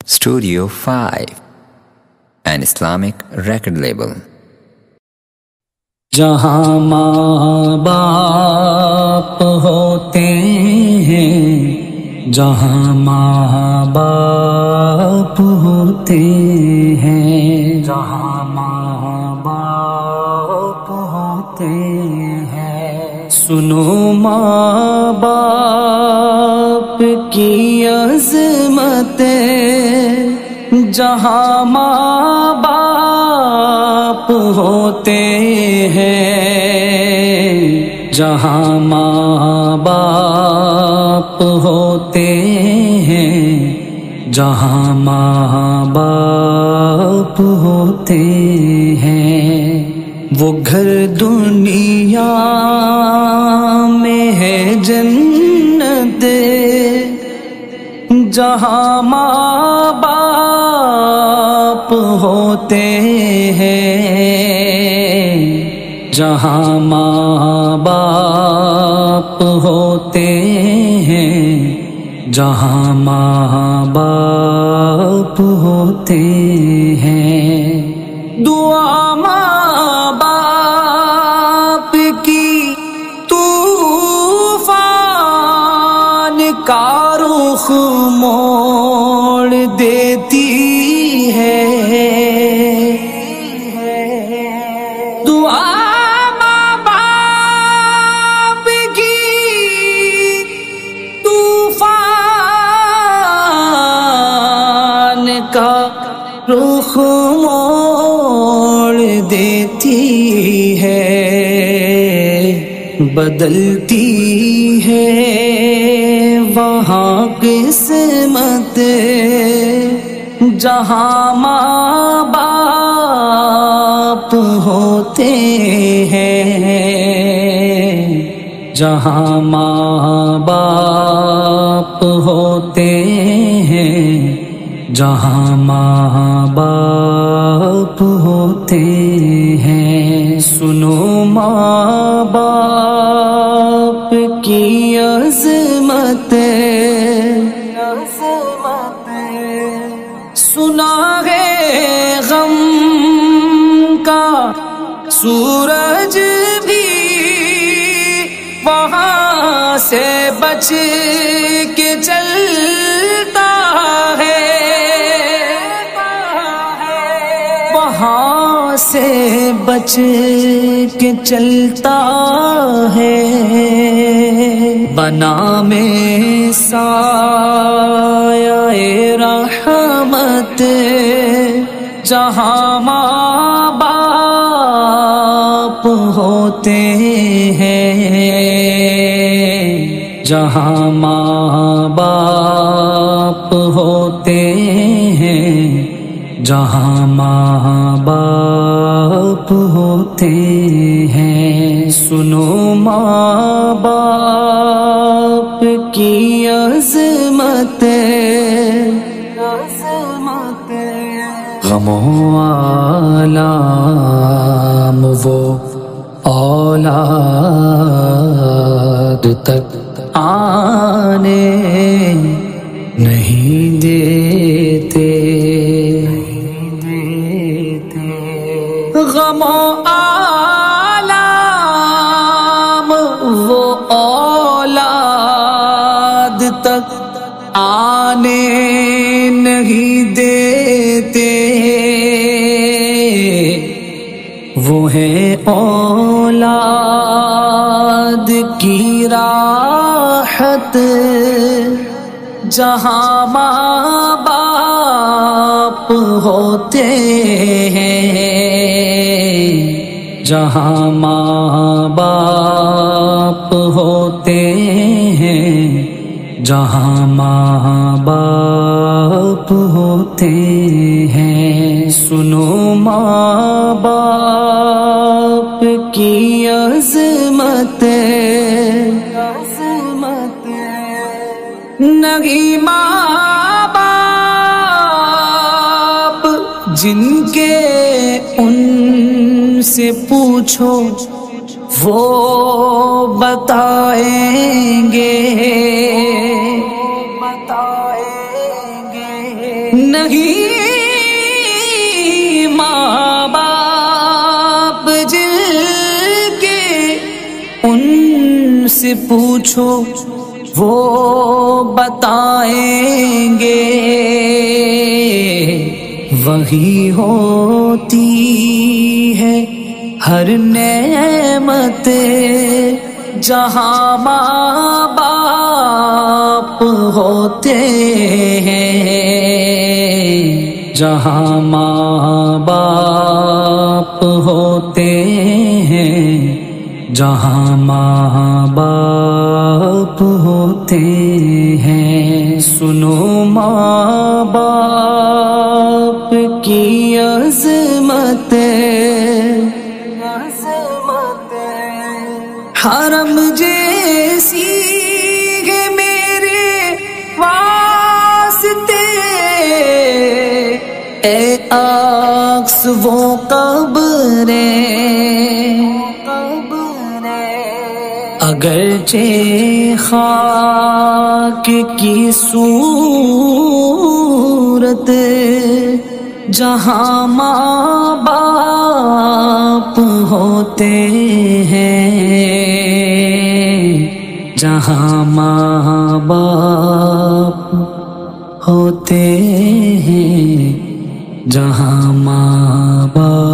Studio 5, an Islamic record label. جہاں ماں باپ ہوتے ہیں، جہاں ماں باپ ہوتے ہیں، جہاں ماں باپ ہوتے ہیں، سنو ماں باپ کی عظمت، جہاں ماں باپ ہوتے ہیں، جہاں ماں باپ ہوتے ہیں، جہاں ماں باپ ہوتے ہیں، وہ گھر دنیا میں ہے جنت، جہاں ماں باپ ہوتے ہیں، جہاں ماں باپ ہوتے ہیں، جہاں ماں باپ ہوتے ہیں، دعا ماں باپ کی طوفان کا رخ موڑ دیتی ہے، دعا ماں باپ کی طوفان کا رخ موڑ دیتی ہے، بدلتی ہے وہاں قسمت، جہاں ماں باپ ہوتے ہیں، جہاں ماں باپ ہوتے ہیں، جہاں ماں باپ ہوتے ہیں، سنو ماں باپ کی عظمت، سنا ہے غم کا سورج بھی وہاں سے بچ کے چلتا ہے، وہاں سے بچ کے چلتا ہے، بنا میں سایہ رحمت، جہاں ماں باپ ہوتے ہیں، جہاں ماں باپ ہوتے ہیں، جہاں ماں باپ ہوتے ہیں، سنو ماں باپ کی عظمت، غم و آلام وہ اولاد تک آنے نہیں دیتے، غم و آلام وہ اولاد تک آنے نہیں دیتے، وہ ہے اولاد کی راحت، جہاں ماں باپ ہوتے ہیں، جہاں ماں باپ ہوتے ہیں، جہاں ماں باپ ہوتے ہیں، سنو ماں باپ کی عظمت، نہیں ماں باپ جن کے ان سے پوچھو وہ بتائیں گے، نہیں ماں باپ جن کے ان سے پوچھو وہ بتائیں گے، وہی ہوتی ہے ہر نعمت جہاں ماں باپ ہوتے ہیں، جہاں ماں باپ ہوتے ہیں، جہاں ماں باپ ہوتے ہیں۔ سنو ماں باپ کی عظمت، حرم جیسی ہے میرے واسطے، اے عکس وہ قبریں اگرچہ خاک کی صورت، جہاں ماں باپ ہوتے ہیں، جہاں ماں باپ ہوتے ہیں، جہاں ماں باپ